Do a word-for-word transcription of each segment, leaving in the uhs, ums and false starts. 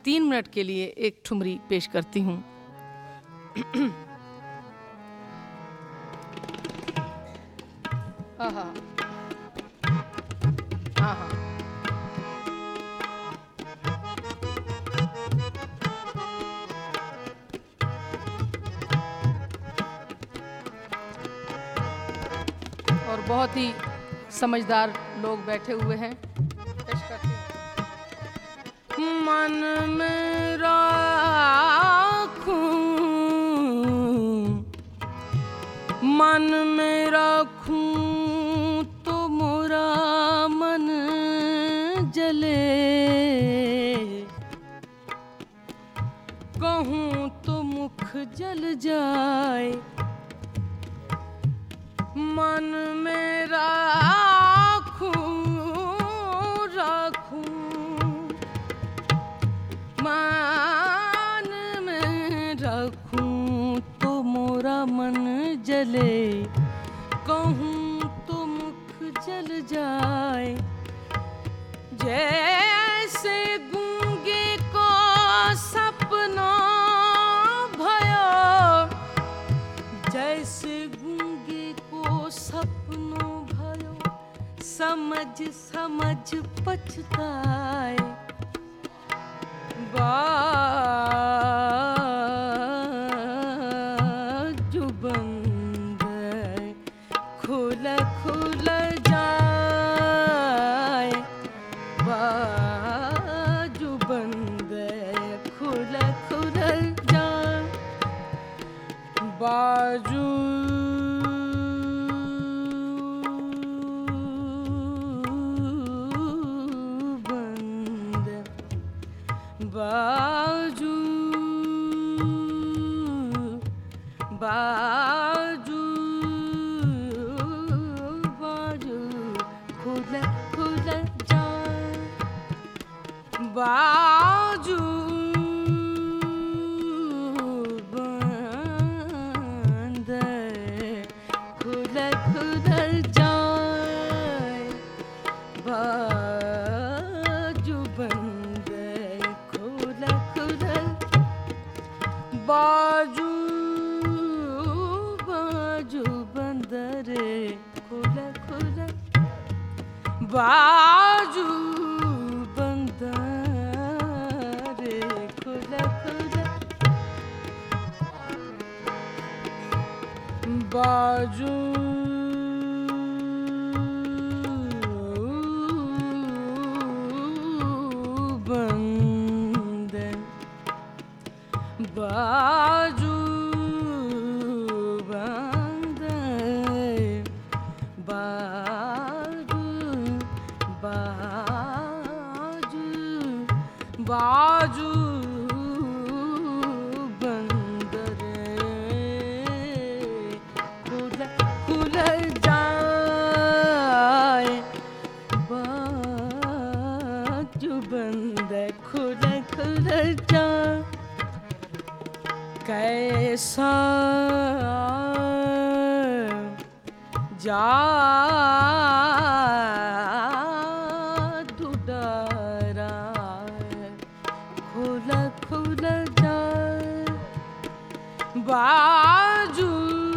तीन मिनट के लिए एक ठुमरी पेश करती हूँ। आहा, आहा। और बहुत ही समझदार लोग बैठे हुए हैं। पेश करती हूँ। मन में राखूं, मन में राखूं तो मोरा मन जले, कहूँ तो मुख जल जाए। मन में राखूं, राखूं, मन में रखूं तो मोरा मन जले, कहूँ तो मुख जल जाए। जैसे गूंगे को सपना भयो, जैसे गूंगे को सपनों भयो, समझ समझ पछताए। बाजू बंद खुल खुल जाए, बाजू बंद खुल खुल जाए। बाजू बाजू बाजू बाजू खुल खुल जाए। बाजू बंद खुल खुल जाए, बाजू बंद बाजू बाजू बंदरे खुल खुल, बाजू बंदरे खुल खुल, बाजू बंद, बाजू बंद, बाजू बाजू बाजू बंद रे खुल खुल जाए। बाजू बंद खुल खुल जाए। कैसा जादू डारा खुल खुल जाए। बाजू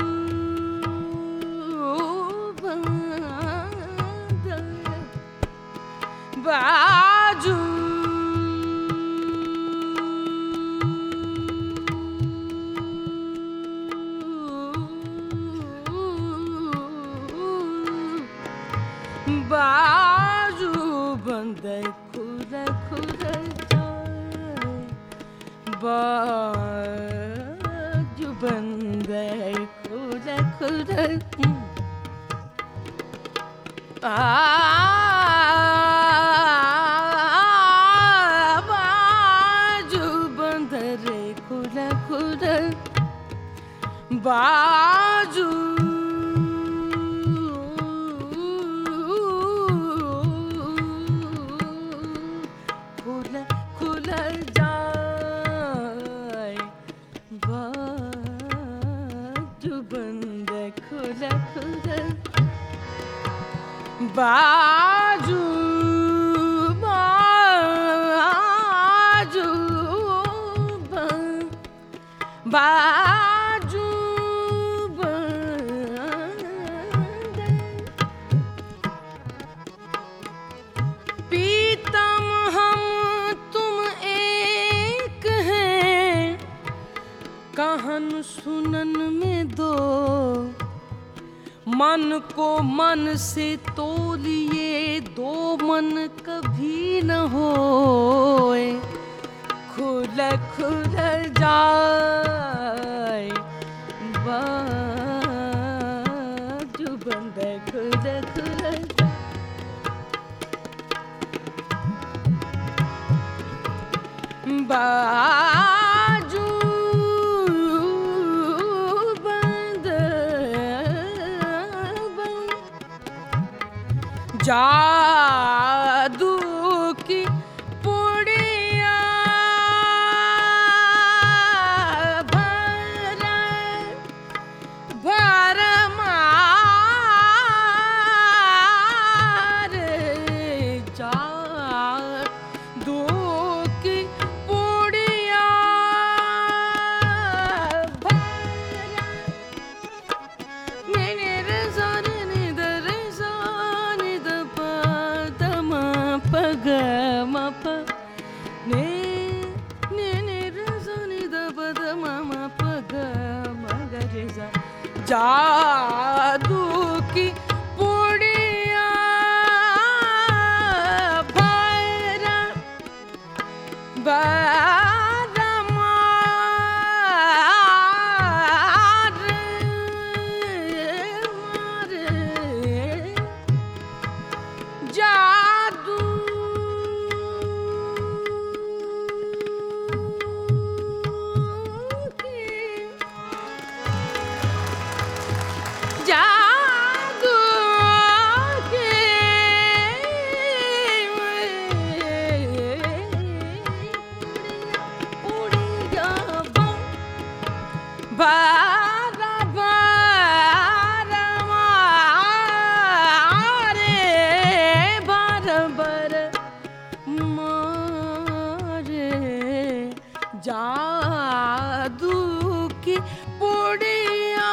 बंद, बाजू बाजू बंद खुल खुल जाए। बाजू बंद खुल खुल, आ बाजू बंद रे खुल खुल, बाजू बाजू बाजू बाजू पीतम हम तुम एक हैं, कहन सुनन में दो, मन को मन से तोलिए, दो मन कभी न होए, खुल खुल जाए बाजू बंद, खुल खुल बाजू बंद बंद, जादू की पुड़िया भर भर मार, जादू की पुड़िया भर, मेरे रज़ान निदर ज़ान दप दम पग मप ने ने ने रज़ान दप दम पग मग रेज़ा, जादू की पुड़िया भर भर मार मार, जादू की जादू के उड़िया बार बार मारे, बार बार मारे, जादू की पुड़िया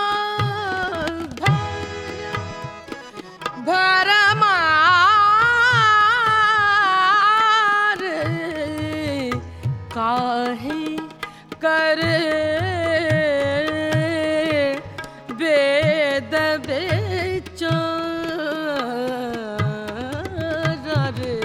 भर मार, काहे कर वेद बेचारा रे,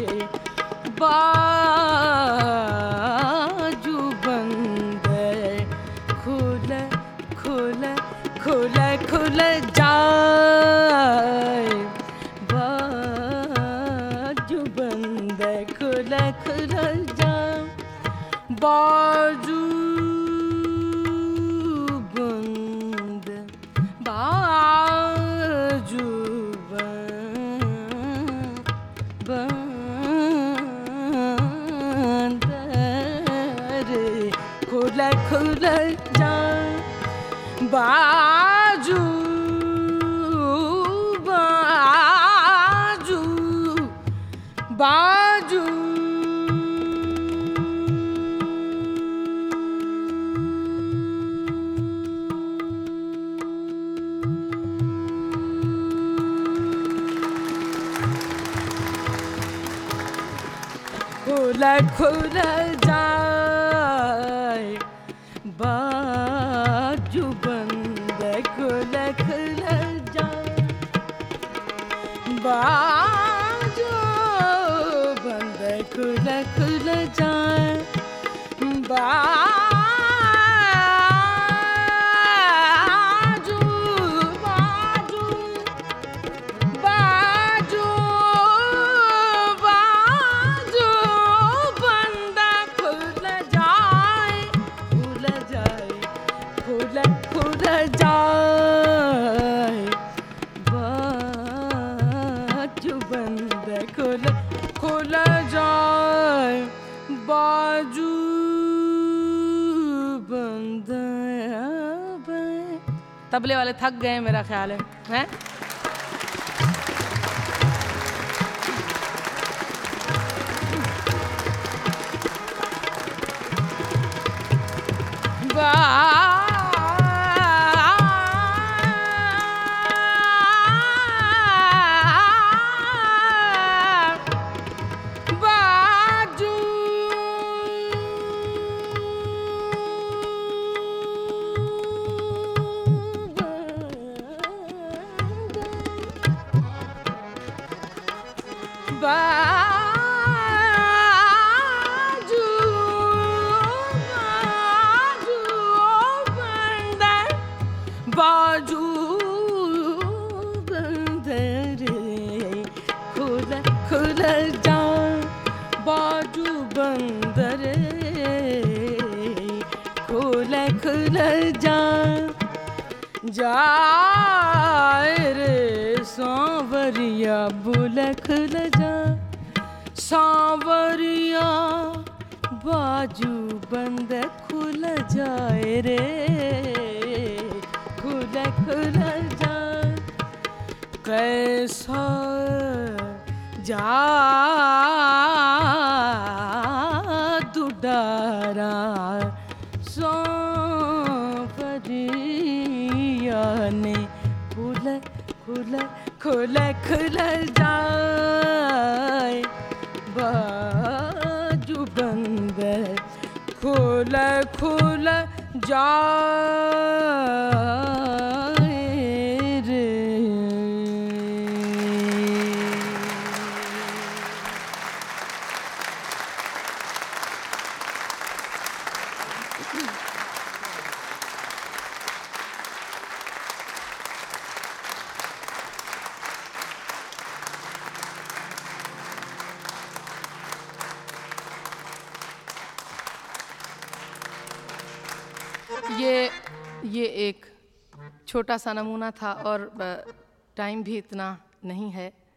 बाजू बंद खुल खुल खुल खुल जाए, बाजू बंद खुल खुल जाए, बाजू बंद बाजू बंद बंद रे, खुल खुल जाए बाजू बाजू बाजू खुल खुल जाए बाजू बंद, खुल खुल जाए बाजू बंद, खुल खुल जाए बाजू बाजू बाजू बाजू बंद, खुल जाए खुल जाए खुल खुल जाए बाजू बंद, खुल खुल जाए बाजू बंद। तबले वाले थक गए मेरा ख्याल है, हैं? बा खुल जाए जाए रे सांवरिया बुल खुल जाए सांवरिया बाजू बंद खुल जाए रे खुल खुल जाए कैसा जादू डारा सांवरिया ने खुल खुल खुल खुल जाए बाजू बंद खुल खुल जाए रे। ये ये एक छोटा सा नमूना था और टाइम भी इतना नहीं है।